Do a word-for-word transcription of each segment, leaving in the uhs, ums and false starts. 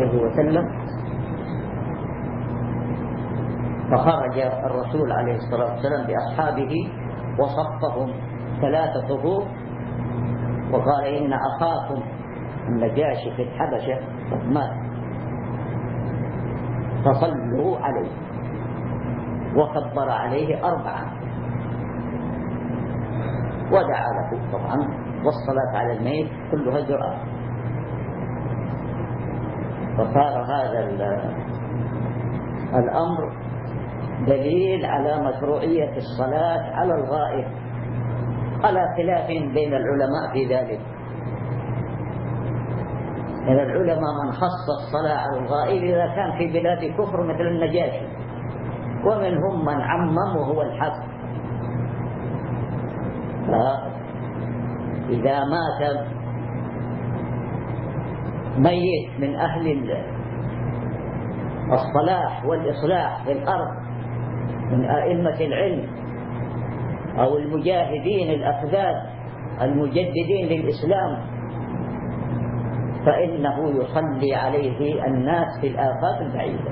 عليه وسلم، فخرج الرسول عليه الصلاة والسلام بأصحابه وصفهم ثلاثة صفوف وقال: إن أخاكم النجاشي في الحبشة قد مات فصلوا عليه، وكبر عليه أربعة ودعا له طبعا، والصلاة على الميت كلها دعاء. فصار هذا الأمر دليل على مشروعية الصلاة على الغائب، على خلاف بين العلماء في ذلك. من العلماء من خص الصلاة على الغائب إذا كان في بلاد كفر مثل النجاشي، ومنهم من عمم وهو الحق. فإذا مات ميت من أهل الصلاح والإصلاح في الأرض من أئمة العلم أو المجاهدين الأفذاذ المجددين للإسلام، فإنه يصلي عليه الناس في الآفاق البعيدة.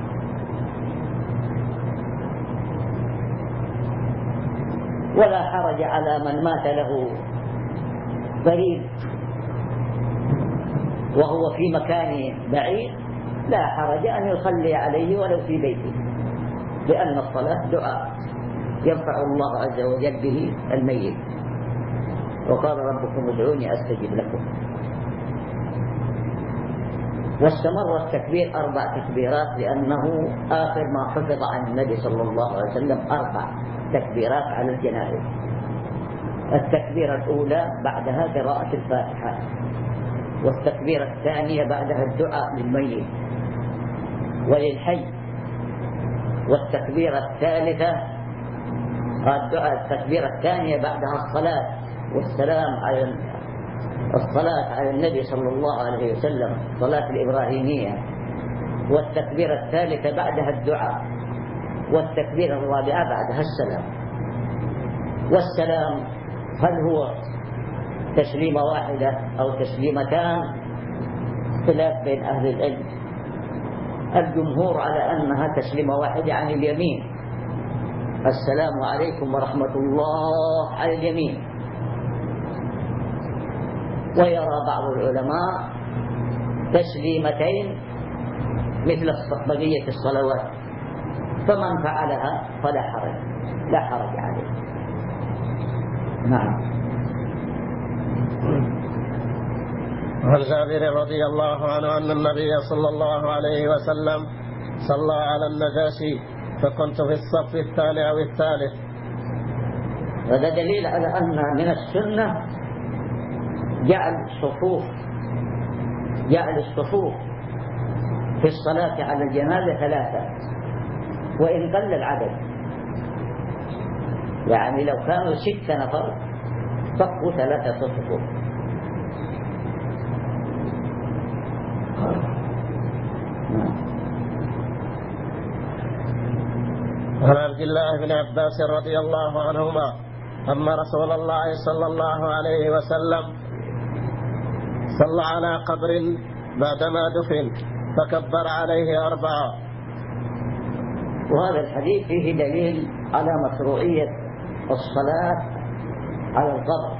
ولا حرج على من مات له قريب وهو في مكان بعيد، لا حرج أن يصلي عليه ولو في بيته، لأن الصلاة دعاء ينفع الله عز وجل به الميت، وقال: ربكم ادعوني أستجب لكم. واستمر التكبير أربع تكبيرات، لأنه آخر ما حفظ عن النبي صلى الله عليه وسلم أربع تكبيرات على الجنائز. التكبيرة الأولى بعدها قراءة الفاتحة، والتكبيرة الثانية بعدها الدعاء للميت وللحي، والتكبيرة الثالثة الدعاء التكبيرة الثانية بعدها الصلاة والسلام على الصلاة على النبي صلى الله عليه وسلم، الصلاة الإبراهيمية، والتكبيرة الثالثة بعدها الدعاء، والتكبيرة الرابعة بعدها السلام. والسلام هل هو تسليمة واحدة أو تسليمتان؟ خلاف بين أهل العلم. الجمهور على أنها تسليمة واحدة عن اليمين، السلام عليكم ورحمة الله على اليمين. ويرى بعض العلماء تسليمتين مثل بقية الصلوات، فمن فعلها فلا حرج لا حرج عليه. نعم. عن جابر رضي الله عنه أن النبي صلى الله عليه وسلم صلى على النجاشي فكنت في الصف الثاني أو الثالث. هذا دليل على أن من السنة جعل الصفوف جعل الصفوف في الصلاة على الجنازة ثلاثة، وإن قل العدد. يعني لو كانوا ست نفر صفوا ثلاثة صفوف. عن عبد الله بن عباس رضي الله عنهما أن رسول الله صلى الله عليه وسلم صلى على قبر بعدما دفن فكبر عليه أربعة. وهذا الحديث فيه دليل على مشروعية الصلاة على القبر.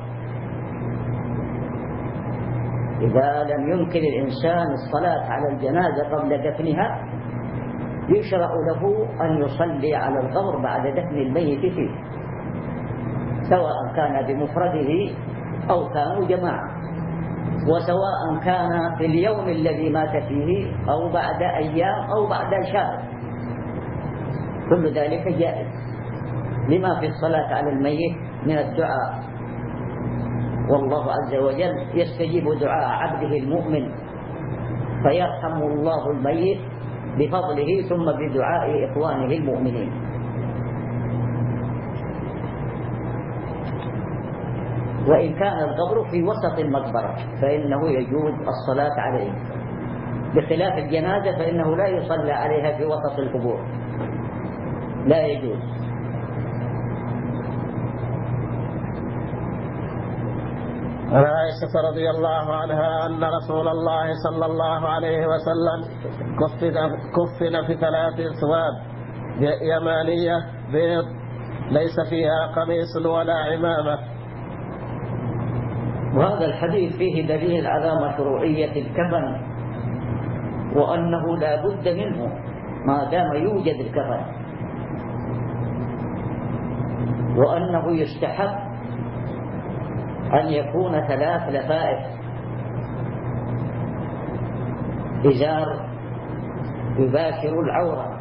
إذا لم يمكن الإنسان الصلاة على الجنازة قبل دفنها يشرع له أن يصلي على القبر بعد دفن الميت فيه، سواء كان بمفرده أو كانوا جماعة، وسواء كان في اليوم الذي مات فيه أو بعد أيام أو بعد شهر، كل ذلك جائز لما في الصلاة على الميت من الدعاء. والله عز وجل يستجيب دعاء عبده المؤمن فيرحم الله الميت بفضله ثم بدعاء إخوانه المؤمنين. وإن كان القبر في وسط المقبرة فإنه يجوز الصلاة عليه، بخلاف الجنازة فإنه لا يصلى عليها في وسط القبور، لا يجوز. عن عائشة رضي الله عنها أن رسول الله صلى الله عليه وسلم كفن, كفن في ثلاث ثواب يمانية بيض ليس فيها قميص ولا عمامة. وهذا الحديث فيه دليل على مشروعية الكفن، وأنه لا بد منه ما دام يوجد الكفن، وأنه يستحب أن يكون ثلاث لفائف: إزار يباشر العورة،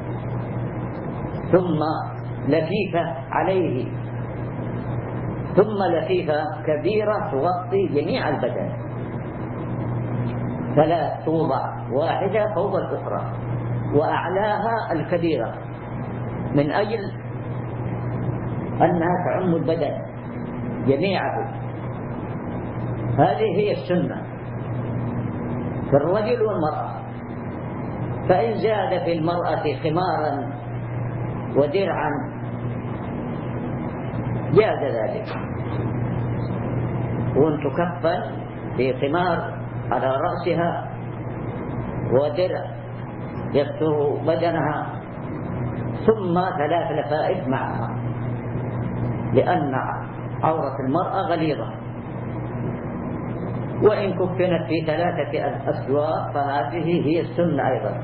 ثم لفيفة عليه، ثم لفيفة كبيرة تغطي جميع البدن، ثلاث توضع واحدة فوق الأخرى، وأعلاها الكبيرة من أجل أنها تعم البدن جميعه. هذه هي السنة في الرجل والمرأة. فإن زاد في المرأة خمارا ودرعا جاز ذلك، وأن تكفن في خمار على رأسها ودرع يستر بدنها، ثم ثلاث لفائف معها، لأن عورة المرأة غليظة. وإن كفنت في ثلاثة أثواب فهذه هي السنة أيضا.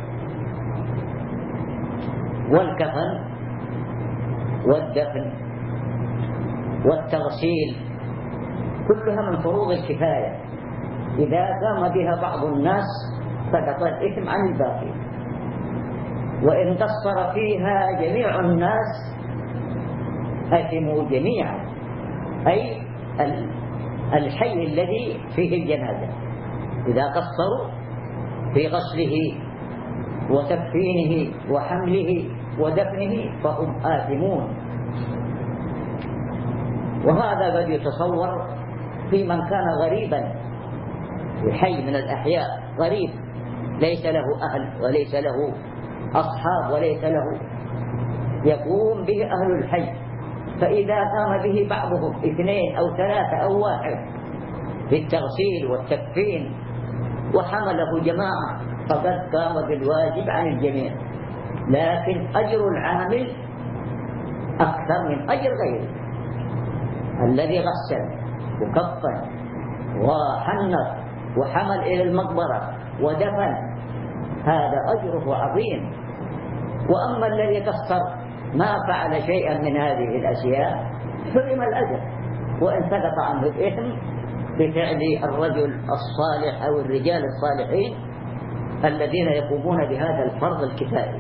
والكفن والدفن والتغسيل كلها من فروض الكفاية، إذا قام بها بعض الناس سقط الإثم عن الباقي، وإن قصر فيها جميع الناس أثموا جميعا، أي الحي الذي فيه الجنازة إذا قصروا في غسله وتكفينه وحمله ودفنه فهم آثمون. وهذا قد يتصور في من كان غريبا في حي من الأحياء، غريب ليس له أهل وليس له أصحاب وليس له، يقوم به أهل الحي، فإذا قام به بعضهم اثنين أو ثلاثة أو واحد في التغسيل والتكفين وحمله جماعة فقد قام بالواجب عن الجميع، لكن أجر العامل أكثر من أجر غيره. الذي غسل وكفن وحنط وحمل إلى المقبرة ودفن هذا أجره عظيم. وأما الذي قصر ما فعل شيئا من هذه الأشياء حرم الأجر، وإن سقط عنه الإثم بفعل الرجل الصالح أو الرجال الصالحين الذين يقومون بهذا الفرض الكفائي.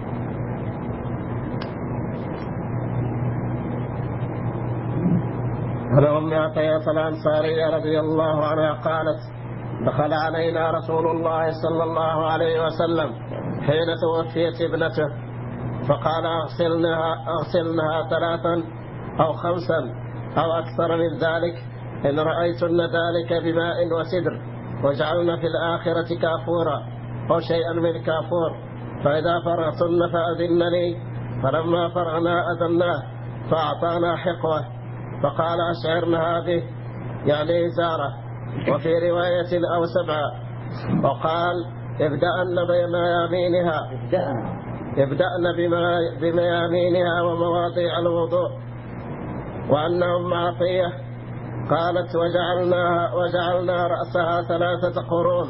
عن أم عطية الأنصارية رضي الله عنها قالت: دخل علينا رسول الله صلى الله عليه وسلم حين توفيت ابنته فقال: اغسلنها, اغسلنها ثلاثا أو خمسا أو أكثر من ذلك إن رأيتن ذلك بماء وسدر، واجعلن في الآخرة كافورا أو شيئا من كافور، فإذا فرغتن فأذنني. فلما فرغنا أذناه فأعطانا حقوة فقال: أشعرنا هذه يعني إزارة، وفي رواية أو سبعة، وقال: ابدأن بميامينها ابدأن بميامينها ومواضيع الوضوء. وأن أم عطية قالت: وجعلنا, وجعلنا رأسها ثلاثة قرون.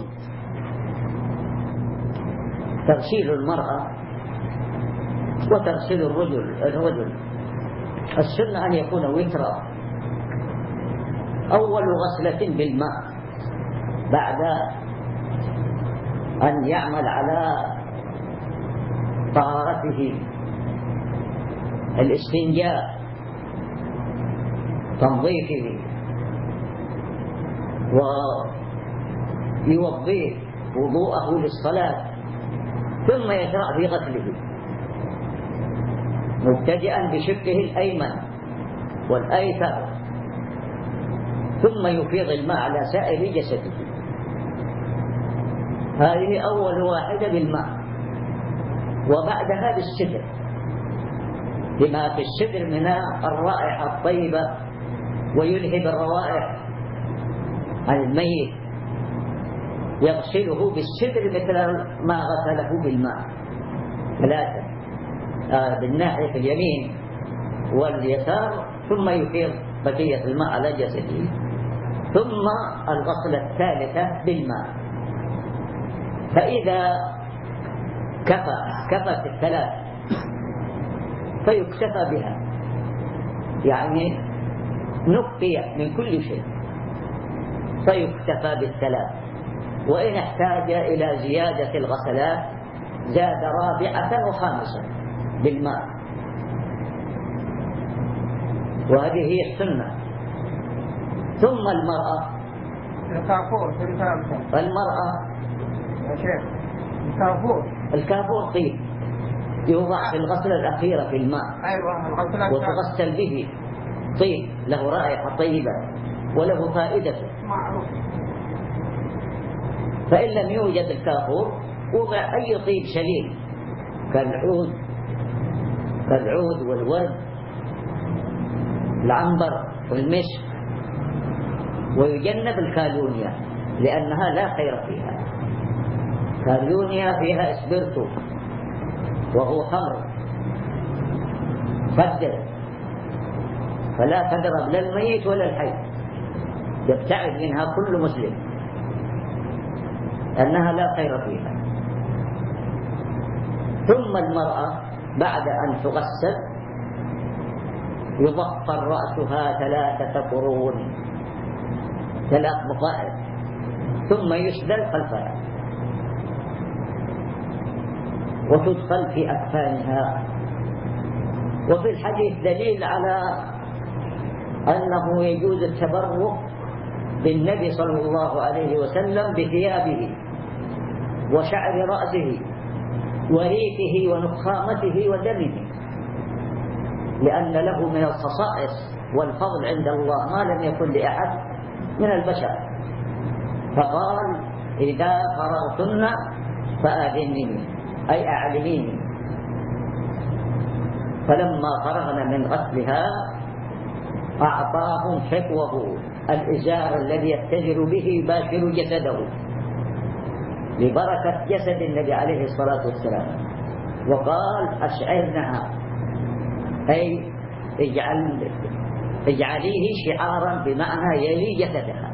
تغسيل المرأة وتغسيل الرجل الرجل السنة أن يكون وترا، أول غسلة بالماء بعد أن يعمل على طهارته، الاستنجاء، تنظيفه، ويوضيه وضوءه للصلاة، ثم يشرع في غسله مبتدئا بشقه الأيمن والأيسر، ثم يفيض الماء على سائر جسده. هذه أول واحدة بالماء. وبعدها بالسدر، لما في السدر من الرائحة الطيبة ويلهب الروائح عن الميت يغسله بالسدر مثل ما غسله بالماء ثلاثة، آه بالناحية اليمين واليسار، ثم يفيض بقية الماء على جسده، ثم الغسلة الثالثة بالماء. فإذا كفى كفت الثلاث فيكتفى بها، يعني نكفي من كل شيء فيكتفى بالثلاث. وإن احتاج إلى زيادة الغسلات زاد رابعة وخامسة بالماء، وهذه هي السنة. ثم المرأة الكافور في الكافور المرأة يا شيخ الكافور الكافور طيب يوضع في الغسلة الأخيرة في الماء، أيوة الغسلة وتغسل به طيب له رائحة طيبة وله فائدته معروف. فإن لم يوجد الكافور وضع أي طيب شليل كالعود كالعود والورد العنبر والمشك، ويجنب الكالونيا لأنها لا خير فيها. كالونيا فيها اسبرتو وهو خمر خدر، فلا تضرب لا الميت ولا الحي، يبتعد منها كل مسلم أنها لا خير فيها. ثم المرأة بعد أن تغسل يضفر رأسها ثلاثة قرون، ثلاث مفائد، ثم يسدل خلفها وتدخل في أكفانها. وفي الحديث دليل على أنه يجوز التبرك بالنبي صلى الله عليه وسلم بثيابه وشعر رأسه وريقه ونخامته ودمه، لأن له من الخصائص والفضل عند الله ما لم يكن لأحد من البشر. فقال إذا فرغتن فآذنني أي أعلميني. فلما فرغنا من غسلها أعطاهم حفوه الإزار الذي يتجر به يباشر جسده لبركة جسد النبي عليه الصلاة والسلام، وقال أشعرنها أي اجعل اجعليه شعارا بمعنى يلي جسدها،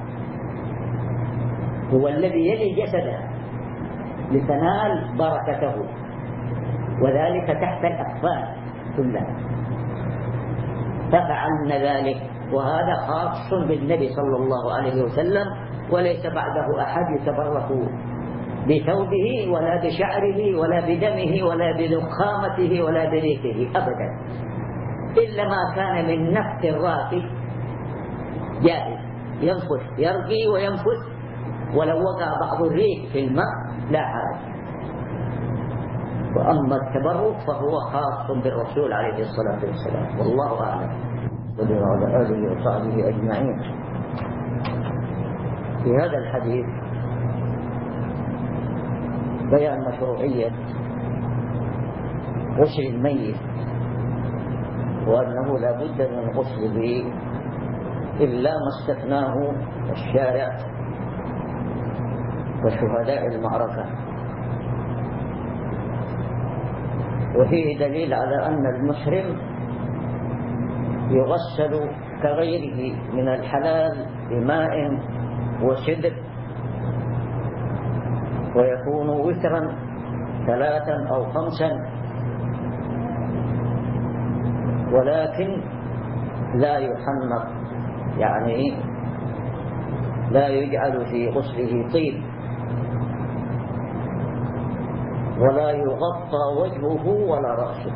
هو الذي يلي جسدها لتنال بركته، وذلك تحت الأكفان كلها. ففعلن ذلك، وهذا خاص بالنبي صلى الله عليه وسلم، وليس بعده أحد يتبرك بثوبه ولا بشعره ولا بدمه ولا بنخامته ولا بريقه أبدا، إلا ما كان من نفث الراكب جائز، ينفث يرقي وينفث، ولو وقع بعض الريق في الماء لا حرج. وأما التبرك فهو خاص بالرسول عليه الصلاة والسلام، والله أعلم. وعلى آله وصحبه أجمعين. في هذا الحديث بيان مشروعية غسل الميت، وأنه لا بد من غسله إلا ما استثناه الشارع وشهداء المعركة. وفيه دليل على أن المحرم يغسل كغيره من الحلال بماء وسدر، ويكون وترا ثلاثا أو خمسا، ولكن لا يحنط، يعني لا يجعل في غسله طيب، ولا يغطى وجهه ولا رأسه،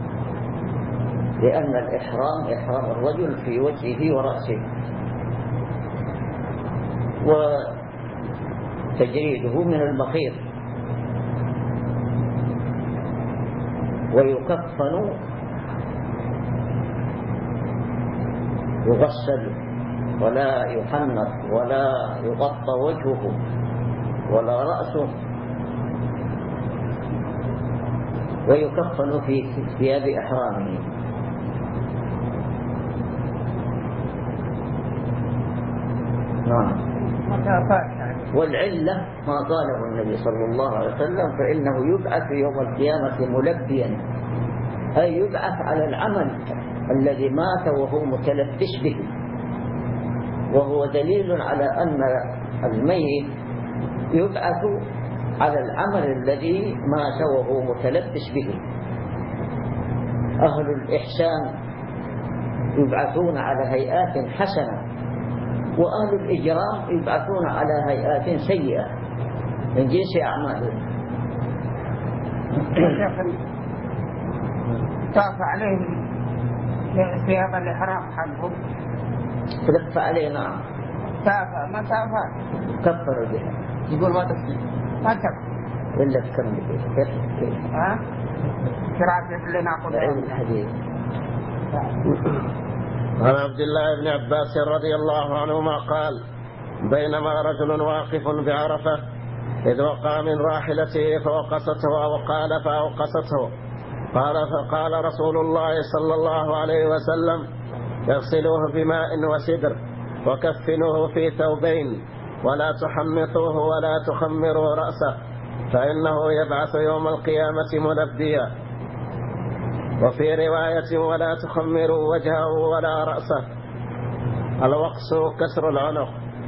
لأن الإحرام إحرام الرجل في وجهه ورأسه، وتجريده من المخيط. ويكفن يغسل ولا يحنط ولا يغطى وجهه ولا رأسه، ويكفن في ثياب إحرامه. نعم. والعلة ما قاله النبي صلى الله عليه وسلم فإنه يبعث يوم القيامة ملبيا، أي يبعث على العمل الذي مات وهو متلبس به، وهو دليل على أن الميت يبعث على العمل الذي مات وهو متلبس به. أهل الإحسان يبعثون على هيئات حسنة، وأهل الإجرام يبعثون على هيئات سيئة من جنس أعمالهم. تاف عليهم ثياب الإحرام حقهم، تلف عليه. نعم تافه ما تافه كفر بها، يقول ما تكفي ما تكفي إلا تكمل كيف كيف ها كرافة اللي ناخذ علم الحديث. عن عبد الله بن عباس رضي الله عنهما قال: بينما رجل واقف بعرفة إذ وقع من راحلته فوقصته أو قال فأوقصته، قال فقال رسول الله صلى الله عليه وسلم: اغسلوه بماء وسدر وكفنوه في ثوبين ولا تحمطوه ولا تخمروا رأسه فإنه يبعث يوم القيامة ملبيا. وفي رواية: ولا تخمروا وجهه ولا رأسه. الوقص كسر العنق.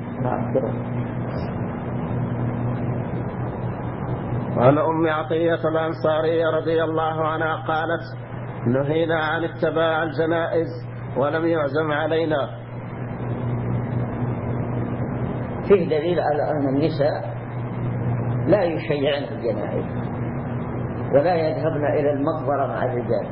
وعن أم عطية الأنصارية رضي الله عنها قالت: نهينا عن اتباع الجنائز ولم يعزم علينا. فيه دليل على أن النساء لا يشيعن الجنائز ولا يذهبن إلى المقبرة مع الرجال،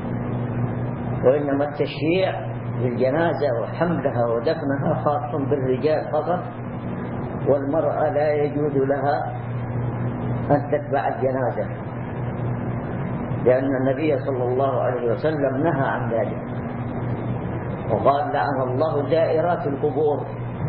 وإنما التشييع للجنازة وحملها ودفنها خاص بالرجال فقط، والمرأة لا يجوز لها أن تتبع الجنازة، لأن النبي صلى الله عليه وسلم نهى عن ذلك وقال: لعن الله زائرات القبور.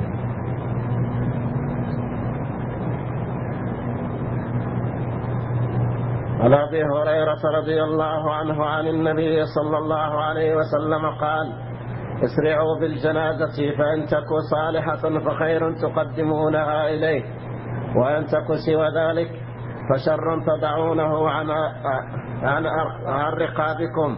عن أبي هريرة رضي الله عنه عن النبي صلى الله عليه وسلم قال: اسرعوا بالجنازة فإن تكو صالحة فخير تقدمونها إليه، وإن تكو سوى ذلك فشر تضعونه عن, عن, عن رقابكم.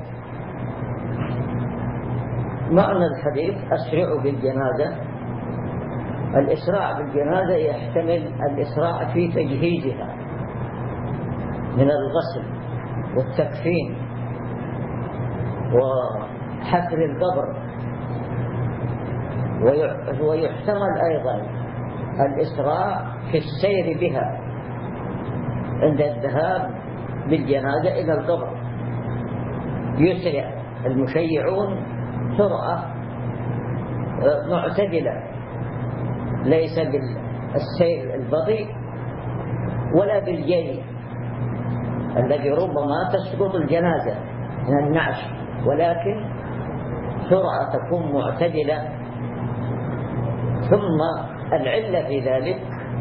معنى الحديث أسرعوا بالجنازة، الإسراع بالجنازة يحتمل الإسراع في تجهيزها من الغسل والتكفين وحفر القبر، ويحتمل أيضا الإسراع في السير بها عند الذهاب بالجنازة إلى القبر. يسرع المشيعون سرعة معتدلة، ليس بالسير البطيء ولا بالجري الذي ربما تسقط الجنازة من النعش، ولكن سرعة تكون معتدلة. ثم العلة في ذلك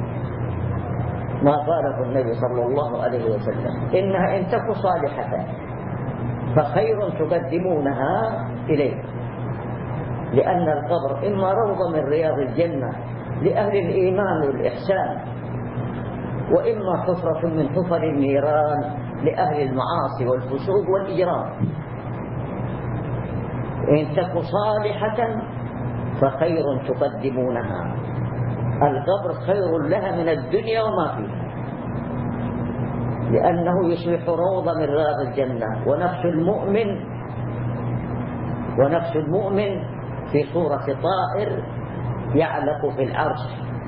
ما قاله النبي صلى الله عليه وسلم: إنها إن تك صالحة فخير تقدمونها إليه، لأن القبر إما روضة من رياض الجنة لأهل الإيمان والإحسان، وإما حفرة من حفر النيران لأهل المعاصي والفسوق والإجرام. إن تك صالحة فخير تقدمونها، القبر خير لها من الدنيا وما فيها، لأنه يصبح روضة من رياض الجنة. ونفس المؤمن ونفس المؤمن في صورة طائر يعلق في العرش،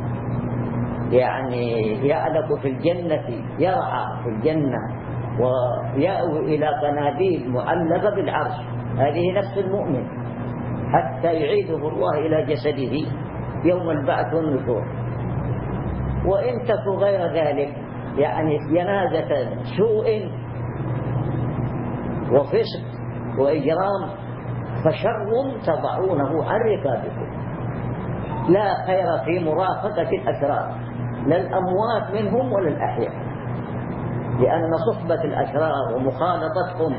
يعني يعلق في الجنة، يرعى في الجنة ويأوي إلى قناديل معلقة بالعرش. هذه نفس المؤمن حتى يعيده الله إلى جسده يوم البعث والنشور. وإن تك غير ذلك، يعني جنازة سوء وفسق وإجرام، فشر تضعونه عن رقابكم. لا خير في مرافقة الأشرار، لا الأموات منهم ولا الأحياء، لأن صحبة الأشرار ومخالطتهم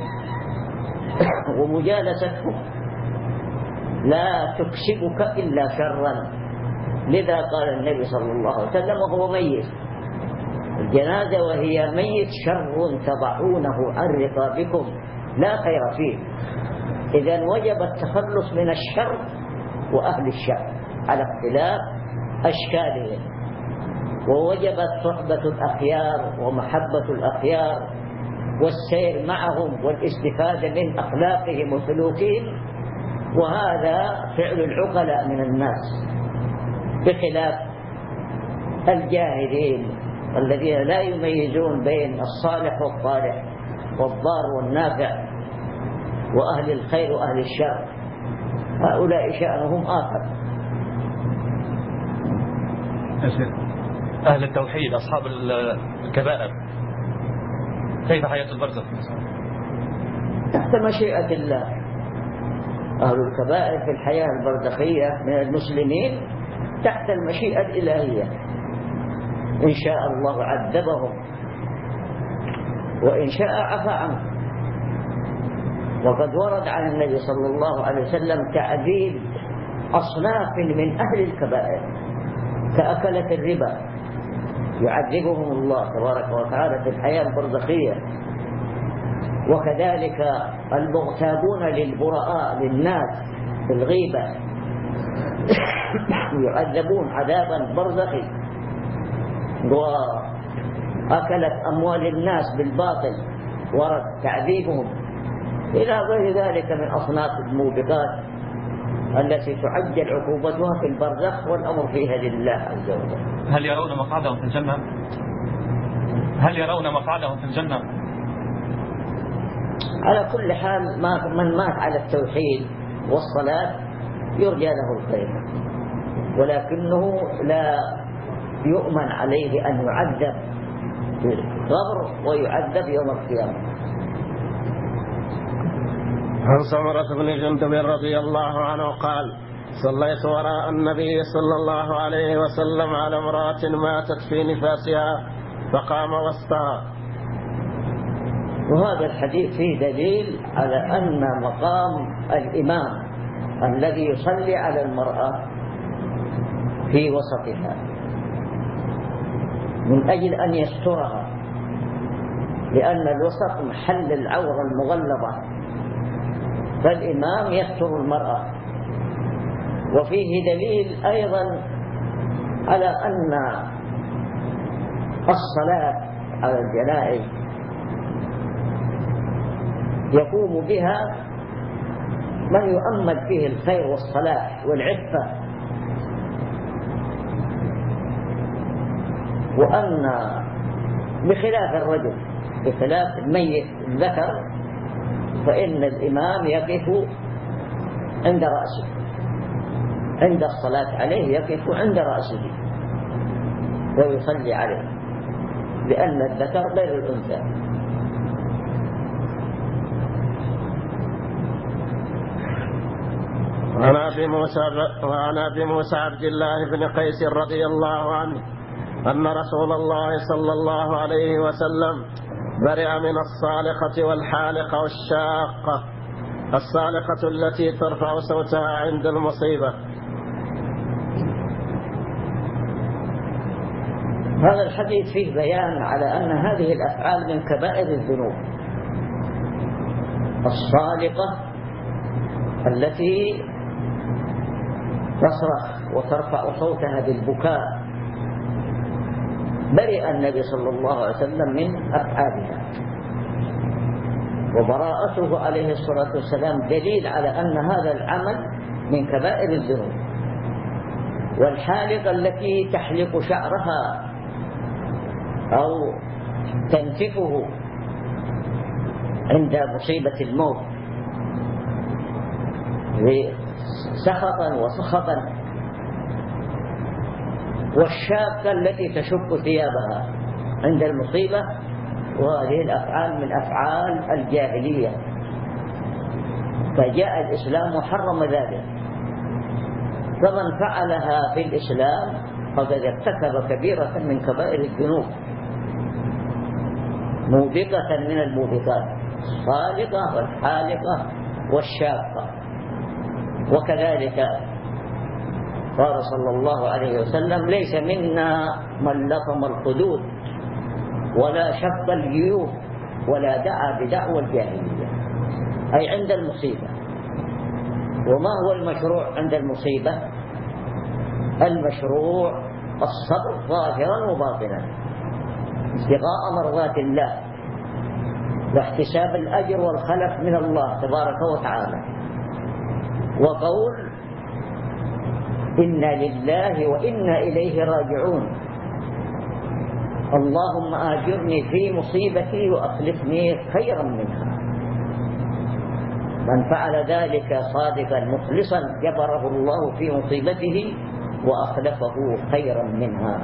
ومجالستهم لا تكسبك إلا شرا، لذا قال النبي صلى الله عليه وسلم وهو ميت: الجنازة وهي ميت شر تضعونه عن رقابكم لا خير فيه. إذن وجب التخلص من الشر وأهل الشر على اختلاف أشكالهم، ووجبت صحبة الأخيار ومحبة الأخيار والسير معهم والاستفادة من أخلاقهم وسلوكهم، وهذا فعل العقلاء من الناس، بخلاف الجاهلين الذين لا يميزون بين الصالح والطالح والضار والنافع وأهل الخير وأهل الشر. هؤلاء شأنهم آخر. أهل التوحيد أصحاب الكبائر كيف حياة البرزخ؟ تحت مشيئة الله. أهل الكبائر في الحياة البرزخية من المسلمين تحت المشيئة الإلهية، إن شاء الله عذبهم وإن شاء عفى عنهم. وقد ورد عن النبي صلى الله عليه وسلم تعذيب أصناف من أهل الكبائر كأكلة الربا، يعذبهم الله تبارك وتعالى في الحياة البرزخية. وكذلك المغتابون للبراء للناس بالغيبة يعذبون عذابا برزخي. وأكلت أموال الناس بالباطل ورد تعذيبهم، إلى غير ذلك من أصناف الموبقات التي تعجل عقوبتها في البرزخ، والأمر فيها لله عز وجل. هل يرون مقعدهم في الجنة؟ هل يرون مقعدهم في الجنة؟ على كل حال من مات على التوحيد والصلاة يرجى له الخير، ولكنه لا يؤمن عليه أن يعذب في القبر ويعذب يوم القيامة. عن سمرة بن جندب رضي الله عنه قال: صليت وراء النبي صلى الله عليه وسلم على امرأة ماتت في نفاسها فقام وسطها. وهذا الحديث فيه دليل على أن مقام الإمام الذي يصلي على المرأة في وسطها من أجل أن يسترها، لأن الوسط محل العورة المغلظة، فالإمام يستر المرأة. وفيه دليل أيضا على أن الصلاة على الجنائز يقوم بها من يؤمل فيه الخير والصلاح والعفة، وأن بخلاف الرجل بخلاف الميت الذكر فإن الإمام يقف عند رأسه، عند الصلاة عليه يقف عند رأسه ويصلي عليه، لأن الذكر غير الأنثى. وعن أبي موسى وعن أبي موسى عبد الله بن قيس رضي الله عنه أن رسول الله صلى الله عليه وسلم برئ من الصالقة والحالقة والشاقة. الصالقة التي ترفع صوتها عند المصيبة. هذا الحديث فيه بيان على أن هذه الأفعال من كبائر الذنوب. الصالقة التي تصرخ وترفع صوتها بالبكاء برئ النبي صلى الله عليه وسلم من أفعالها، وبراءته عليه الصلاة والسلام دليل على أن هذا العمل من كبائر الذنوب. والحالقة التي تحلق شعرها أو تنتفه عند مصيبة الموت سخطا وسخطا. والشاقة التي تشق ثيابها عند المصيبة، وهذه الأفعال من أفعال الجاهلية، فجاء الإسلام وحرم ذلك. فمن فعلها في الإسلام فقد ارتكب كبيرة من كبائر الذنوب موبقة من الموبقات، الصالقة والحالقة والشاقة. وكذلك قال صلى الله عليه وسلم: ليس منا من لطم الخدود ولا شق الجيوب ولا دعا بدعوى الجاهلية، أي عند المصيبة. وما هو المشروع عند المصيبة؟ المشروع الصبر ظاهرا وباطنا، ابتغاء مرضات الله واحتساب الأجر والخلف من الله تبارك وتعالى، وقول إنا لله وإنا إليه راجعون، اللهم آجرني في مصيبتي وأخلفني خيرا منها. من فعل ذلك صادقا مخلصا جبره الله في مصيبته وأخلفه خيرا منها.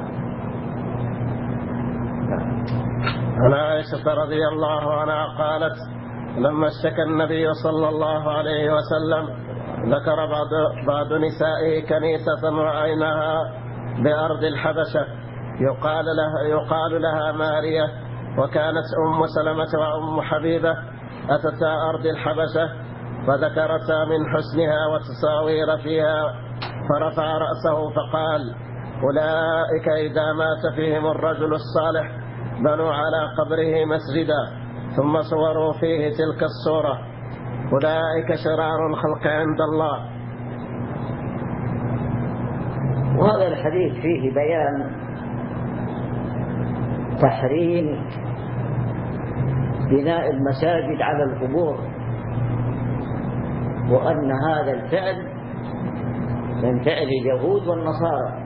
عن عائشة رضي الله عنها قالت: لما اشتكى النبي صلى الله عليه وسلم ذكر بعض, بعض نسائه كنيسة معينها بأرض الحبشة يقال لها, يقال لها مارية، وكانت أم سلمة وأم حبيبة أتتا أرض الحبشة فذكرتا من حسنها وتصاوير فيها، فرفع رأسه فقال: أولئك إذا مات فيهم الرجل الصالح بنوا على قبره مسجدا ثم صوروا فيه تلك الصورة، أولئك شرار الخلق عند الله. وهذا الحديث فيه بيان تحريم بناء المساجد على القبور، وأن هذا الفعل من فعل اليهود والنصارى،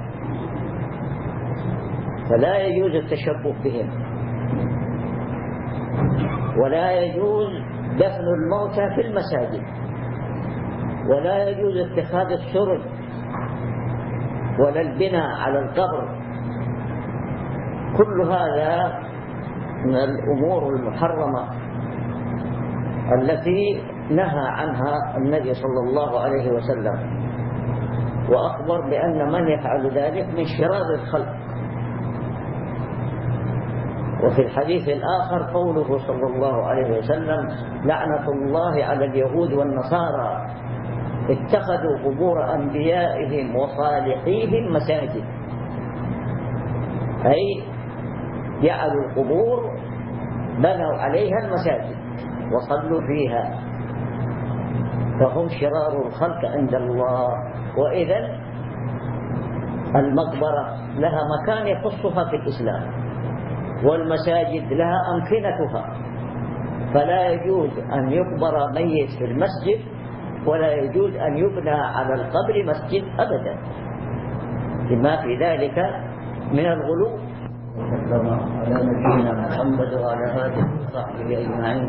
فلا يجوز التشبه بهم، ولا يجوز دفن الموتى في المساجد، ولا يجوز اتخاذ السرج ولا البناء على القبر. كل هذا من الأمور المحرمة التي نهى عنها النبي صلى الله عليه وسلم، وأخبر بأن من يفعل ذلك من شرار الخلق. وفي الحديث الآخر قوله صلى الله عليه وسلم: لعنة الله على اليهود والنصارى اتخذوا قبور أنبيائهم وصالحيهم مساجد، أي جعلوا القبور بنوا عليها المساجد وصلوا فيها، فهم شرار الخلق عند الله. وإذن المقبرة لها مكان يخصها في الإسلام، والمساجد لها أمكنتها، فلا يجوز أن يقبر ميت في المسجد، ولا يجوز أن يبنى على القبر مسجد أبدا، لما في ذلك من الغلو. وسلم على نبينا محمد وعلى آله وصحبه أجمعين.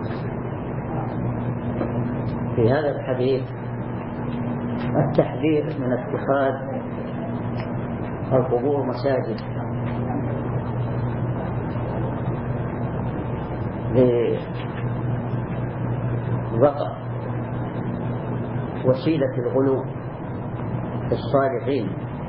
في هذا الحديث التحذير من اتخاذ القبور مساجد لوقع وسيلة الغلو في الصالحين،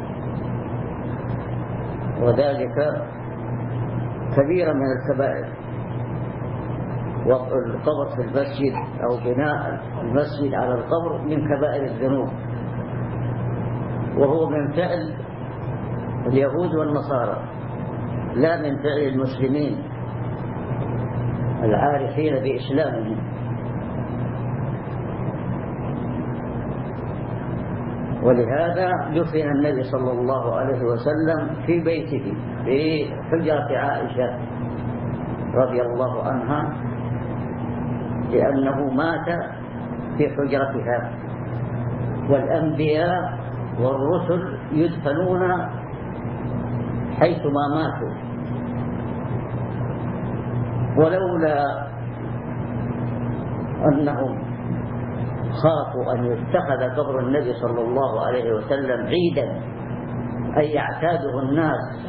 وذلك كبيرة من الكبائر. وضع القبر في المسجد أو بناء المسجد على القبر من كبائر الذنوب، وهو من فعل اليهود والنصارى لا من فعل المسلمين العارفين بإسلامهم. ولهذا دفن النبي صلى الله عليه وسلم في بيته في حجرة عائشة رضي الله عنها، لأنه مات في حجرتها. والأنبياء والرسل يدفنون حيثما ماتوا، ولولا أنهم خافوا أن يتخذ قبر النبي صلى الله عليه وسلم عيدا أي يعتاده الناس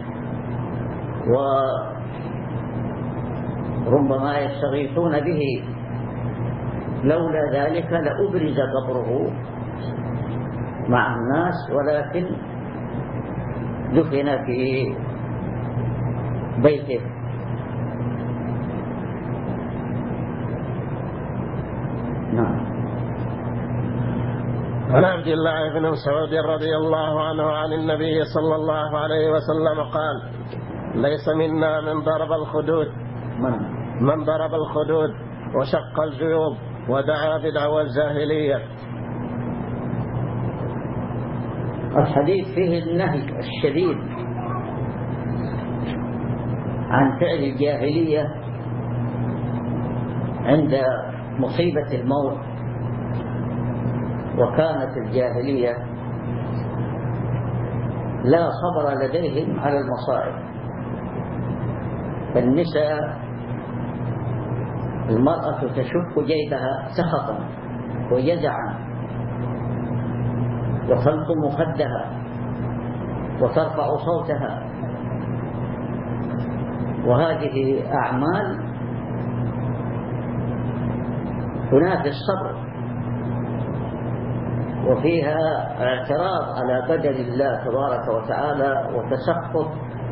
وربما يستغيثون به، لولا ذلك لأبرز قبره مع الناس، ولكن دفن في بيته. نعم. عن عبد الله بن مسعود رضي الله عنه عن النبي صلى الله عليه وسلم قال: ليس منا من ضرب الخدود من, من ضرب الخدود وشق الجيوب ودعا بدعوى الجاهلية. الحديث فيه النهي الشديد عن فعل الجاهلية عند مصيبة الموت. وكانت الجاهلية لا صبر لديهم على المصائب. فالنساء المرأة تشق جيبها سخطا وجزعا وتلطم خدها وترفع صوتها، وهذه أعمال تنافي الصبر، وفيها اعتراض على قدر الله تبارك وتعالى وتسخط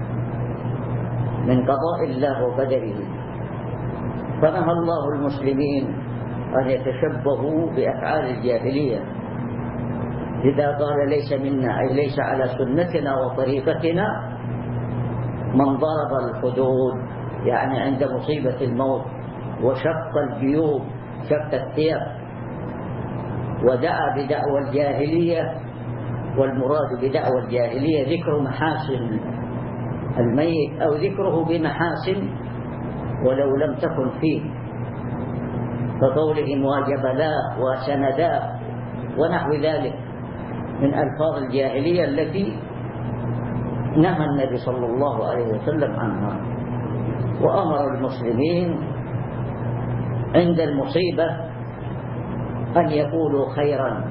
من قضاء الله وقدره. فنهى الله المسلمين أن يتشبهوا بأفعال الجاهلية، إذا قال ليس منا أي ليس على سنتنا وطريقتنا من ضرب الخدود، يعني عند مصيبة الموت، وشق الجيوب شق الثياب، ودعا بدعوى الجاهلية. والمراد بدعوى الجاهلية ذكر محاسن الميت أو ذكره بمحاسن ولو لم تكن فيه، كقولهم وجبلا وسندا ونحو ذلك من ألفاظ الجاهلية التي نهى النبي صلى الله عليه وسلم عنها. وأمر المسلمين عند المصيبة أن يقولوا خيرا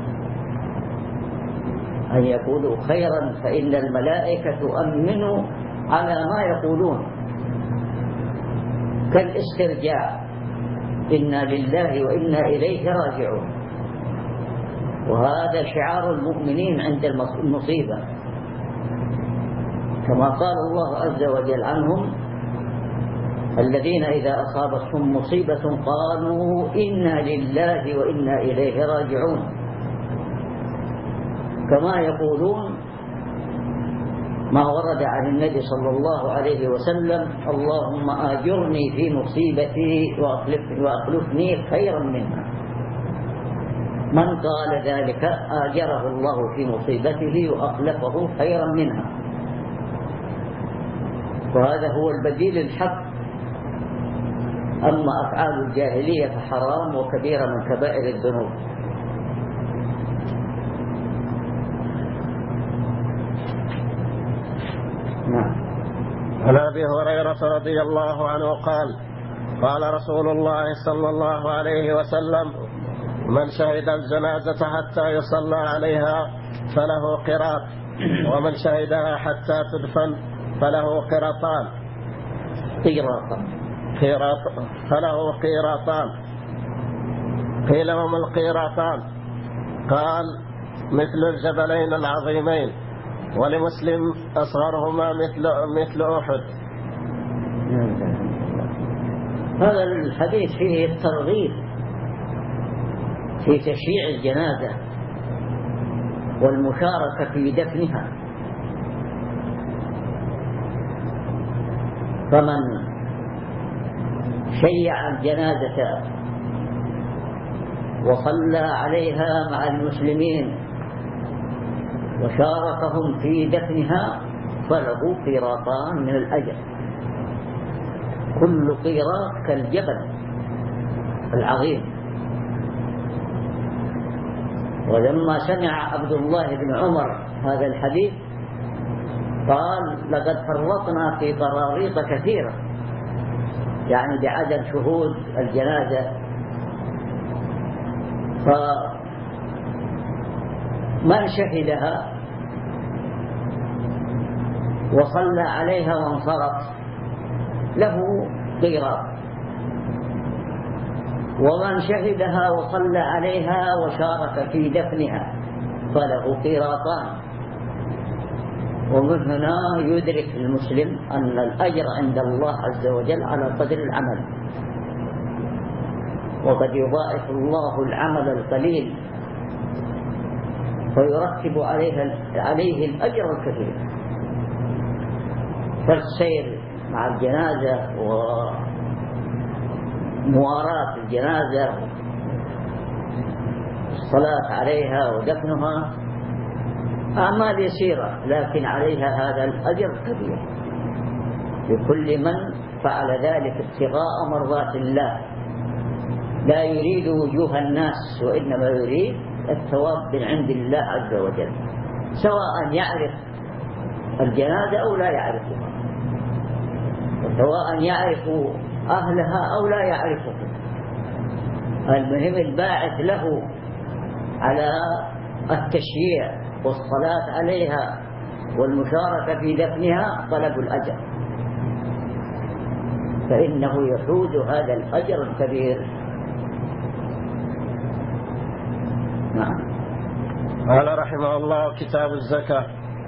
أن يقولوا خيرا فإن الملائكة تؤمن على ما يقولون، كالاسترجاع إنا لله وإنا إليه راجعون. وهذا شعار المؤمنين عند المصيبة، كما قال الله عز وجل عنهم: الذين إذا أصابتهم مصيبة قالوا إنا لله وإنا إليه راجعون. كما يقولون ما ورد عن النبي صلى الله عليه وسلم: اللهم آجرني في مصيبتي وأخلفني خيرا منها. من قال ذلك آجره الله في مصيبته وأخلفه خيرا منها. وهذا هو البديل الحق. أما أفعال الجاهلية فحرام وكبيرة من كبائر الذنوب. نعم. عن أبي هريرة رضي الله عنه قال: قال رسول الله صلى الله عليه وسلم: من شهد الجنازة حتى يصلى عليها فله قراط، ومن شهدها حتى تدفن فله قراطان قيراطان قيراط فله قيراطان. قيل: وما القيراطان؟ قال: مثل الجبلين العظيمين. ولمسلم: أصغرهما مثل مثل أحد. هذا الحديث فيه الترغيب في تشييع الجنازة والمشاركة في دفنها. فمن شيع الجنازة وصلى عليها مع المسلمين وشاركهم في دفنها فله قيراطان من الأجر، كل قيراط كالجبل العظيم. ولما سمع عبد الله بن عمر هذا الحديث قال: لقد فرطنا في قراريط كثيرة، يعني بعدم شهود الجنازة. فمن شهدها وصلى عليها وانصرف له قيراط، ومن شهدها وصلى عليها وشارك في دفنها فله قيراطان. ومن هنا يدرك المسلم أن الأجر عند الله عز وجل على قدر العمل، وقد يضاعف الله العمل القليل فيرتب عليها عليه الأجر الكثير. فالسير مع الجنازة ومواراة الجنازة، الصلاة عليها ودفنها أعمال يسيرة، لكن عليها هذا الأجر الكبير لكل من فعل ذلك ابتغاء مرضات الله، لا يريد وجوه الناس وإنما يريد الثواب من عند الله عز وجل، سواء يعرف الجنازة أو لا يعرفها، وسواء يعرف أهلها أو لا يعرفهم. المهم الباعث له على التشييع والصلاة عليها والمشاركة في دفنها طلب الأجر، فإنه يحوز هذا الأجر الكبير. نعم. قال رحمه الله: كتاب الزكاة.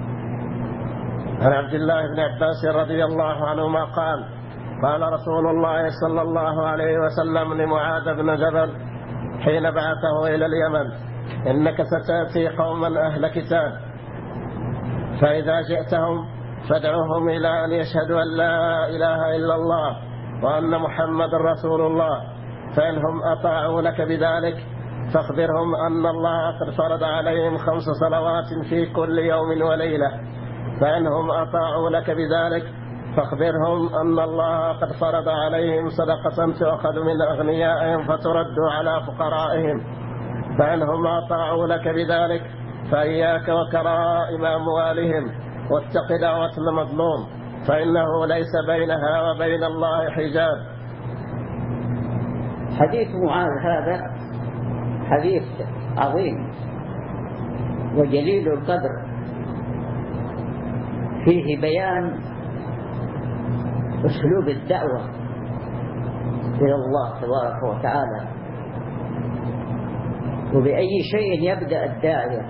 عن عبد الله بن عباس رضي الله عنهما قال: قال رسول الله صلى الله عليه وسلم لمعاذ بن جبل حين بعثه إلى اليمن: إنك ستأتي قوما أهل كتاب، فإذا جئتهم فادعوهم إلى أن يشهدوا أن لا إله إلا الله وأن محمد رسول الله، فإنهم أطاعوا لك بذلك فاخبرهم أن الله قد فرض عليهم خمس صلوات في كل يوم وليلة، فإنهم أطاعوا لك بذلك فاخبرهم أن الله قد فرض عليهم صدقة تؤخذ من أغنيائهم فترد على فقرائهم، فإنهم أطاعوا لك بذلك فإياك وكرائم أموالهم واتق دعوة المظلوم فإنه ليس بينها وبين الله حجاب. حديث معاذ هذا حديث عظيم وجليل القدر، فيه بيان أسلوب الدعوة إلى الله تبارك وتعالى، وبأي شيء يبدأ الداعية.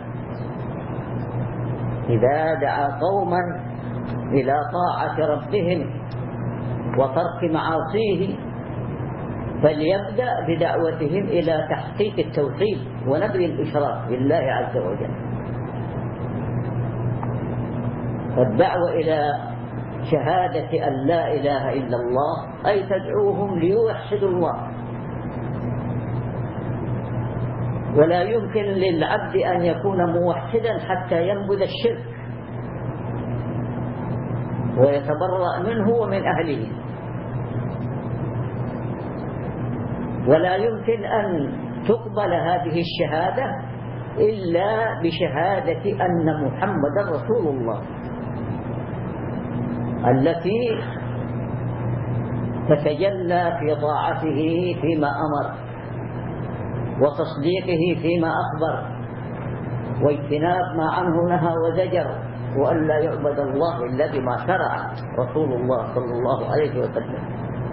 إذا دعا قوما إلى طاعة ربهم وترك معاصيه فليبدأ بدعوتهم إلى تحقيق التوحيد ونبذ الإشراك بالله عز وجل. فالدعوة إلى شهادة أن لا إله إلا الله أي تدعوهم ليوحدوا الله، ولا يمكن للعبد أن يكون موحدا حتى ينبذ الشرك ويتبرأ منه ومن أهله، ولا يمكن أن تقبل هذه الشهادة إلا بشهادة أن محمد رسول الله التي تتجلى في طاعته فيما أمر وتصديقه فيما أخبر واجتناب ما عنه نهى وزجر، وأن لا يعبد الله إلا بما شرع رسول الله صلى الله عليه وسلم،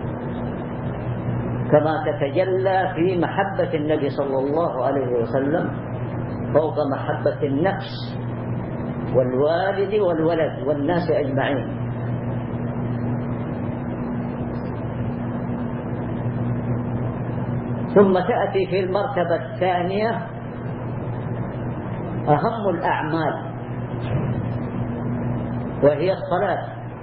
كما تتجلى في محبة النبي صلى الله عليه وسلم فوق محبة النفس والوالد والولد والناس أجمعين. ثم تأتي في المرتبة الثانية أهم الأعمال وهي الصلاة،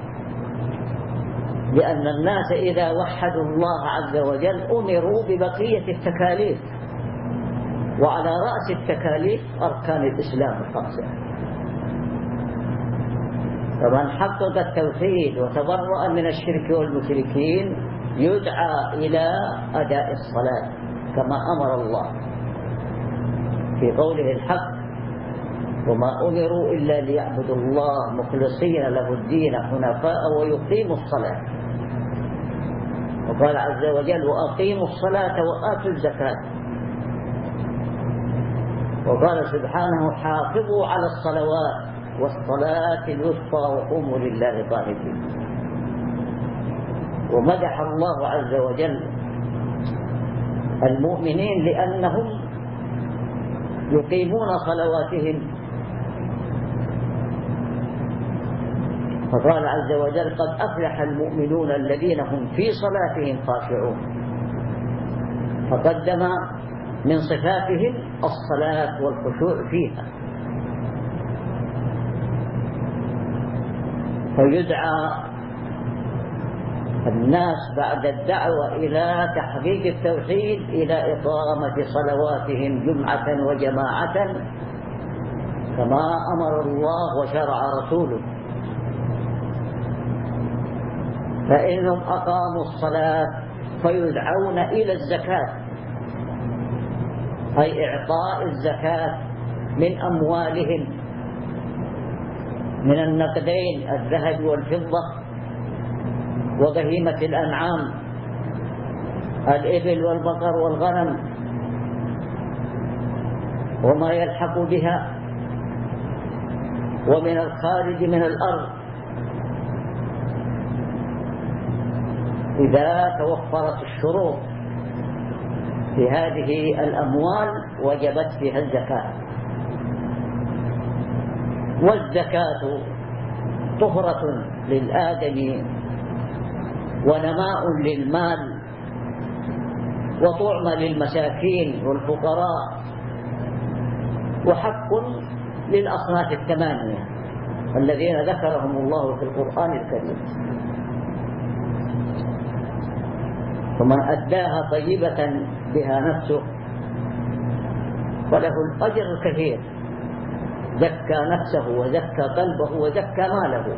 لأن الناس إذا وحدوا الله عز وجل أمروا ببقية التكاليف، وعلى رأس التكاليف أركان الإسلام الخمسة. فمن حقق التوحيد وتبرأ من الشرك والمشركين يدعى إلى أداء الصلاة كما أمر الله في قوله الحق: وما أمروا إلا ليعبدوا الله مخلصين له الدين حنفاء ويقيموا الصلاة. وقال عز وجل: وأقيموا الصلاة وآتوا الزكاة. وقال سبحانه: حافظوا على الصلوات والصلاة الوسطى وقوموا لله قانتين. ومدح الله عز وجل المؤمنين لأنهم يقيمون صلواتهم، فقال عز وجل: قد أفلح المؤمنون الذين هم في صلاتهم خاشعون. فقدم من صفاتهم الصلاة والخشوع فيها، فيدعى الناس بعد الدعوة إلى تحقيق التوحيد إلى إقامة صلواتهم جمعة وجماعة كما أمر الله وشرع رسوله. فإنهم أقاموا الصلاة فيدعون إلى الزكاة، أي إعطاء الزكاة من أموالهم من النقدين الذهب والفضة وبهيمة الأنعام الإبل والبقر والغنم وما يلحق بها، ومن الخارج من الأرض إذا توفرت الشروط في هذه الأموال وجبت فيها الزكاة. والزكاة طهرة للآدم ونماء للمال وطعمة للمساكين والفقراء وحق للأصناف الثمانية الذين ذكرهم الله في القرآن الكريم. فمن أداها طيبة بها نفسه فله الأجر الكثير، زكى نفسه وزكى قلبه وزكى ماله.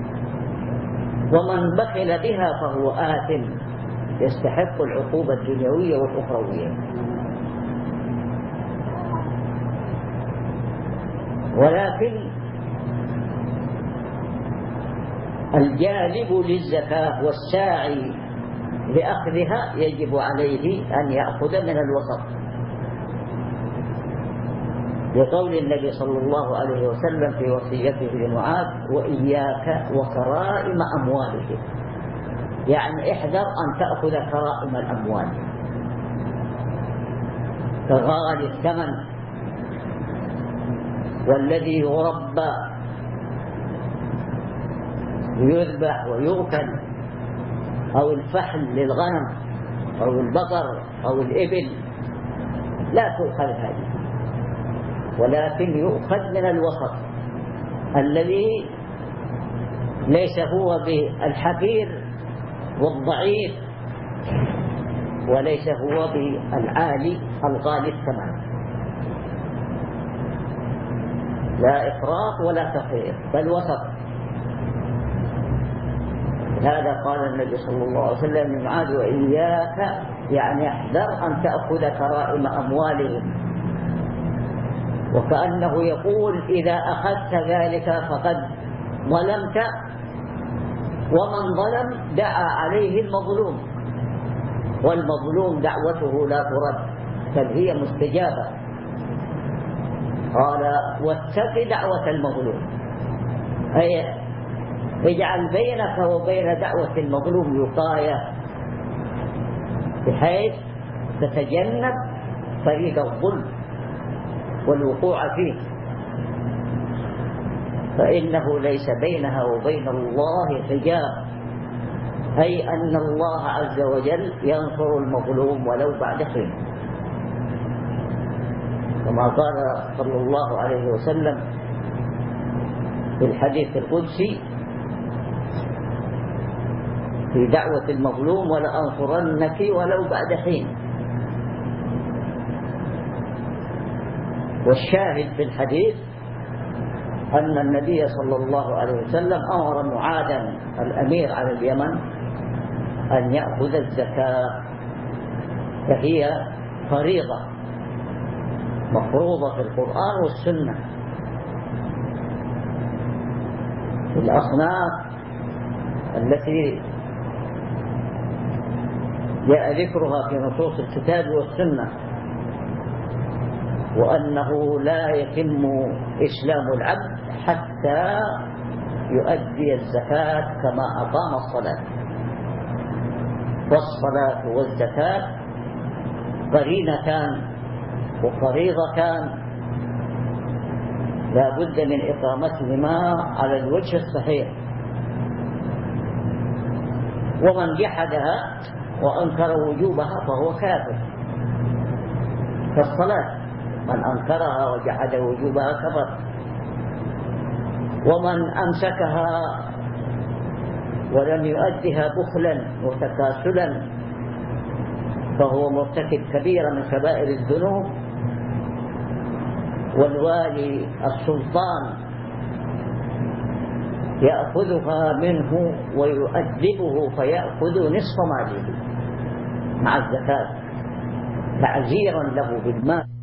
ومن بخل بها فهو آثم يستحق العقوبة الدنيوية والأخروية. ولكن الجالب للزكاة والساعي لأخذها يجب عليه أن يأخذ من الوسط، لقول النبي صلى الله عليه وسلم في وصيته لمعاذ: وإياك وكرائم أموالهم، يعني احذر أن تأخذ كرائم الأموال كغالي الثمن والذي يربى ويذبح ويؤكل، أو الفحل للغنم أو البقر أو الإبل، لا تؤخذ هذه، ولكن يؤخذ من الوسط الذي ليس هو بالحقير والضعيف وليس هو بالعالي الغالي الثمن، لا إفراط ولا تفريط بل وسط. هذا قال النبي صلى الله عليه وسلم لمعاذ: وإياك، يعني احذر أن تأخذ كرائم أموالهم، وكأنه يقول إذا أخذت ذلك فقد ظلمت، ومن ظلم دعا عليه المظلوم، والمظلوم دعوته لا ترد بل هي مستجابة. قال: واتق دعوة المظلوم، أي اجعل بينك وبين دعوة المظلوم وقاية بحيث تتجنب طريق الظلم والوقوع فيه، فإنه ليس بينها وبين الله حجاب، أي أن الله عز وجل ينصر المظلوم ولو بعد حين، كما قال صلى الله عليه وسلم في الحديث القدسي في دعوة المظلوم: ولأنصرنك ولو بعد حين. والشاهد في الحديث أن النبي صلى الله عليه وسلم أمر معاذا الأمير على اليمن أن يأخذ الزكاة، فهي فريضة مفروضة في القرآن والسنة في الأصناف التي جاء ذكرها في نصوص الكتاب والسنة، وأنه لا يتم إسلام العبد حتى يؤدي الزكاة كما أقام الصلاة. والصلاة والزكاة قرينتان وفريضتان لا بد من إقامتهما على الوجه الصحيح. ومن جحدها وأنكر وجوبها فهو كافر كالصلاة، من أنكرها وجحد وجوبها كفر. ومن أمسكها ولم يؤدها بخلا وتكاسلا فهو مرتكب كبيرة من كبائر الذنوب، والوالي السلطان يأخذها منه ويؤدبه فيأخذ نصف ماله مع الزكاة تعزيرا له بالمال.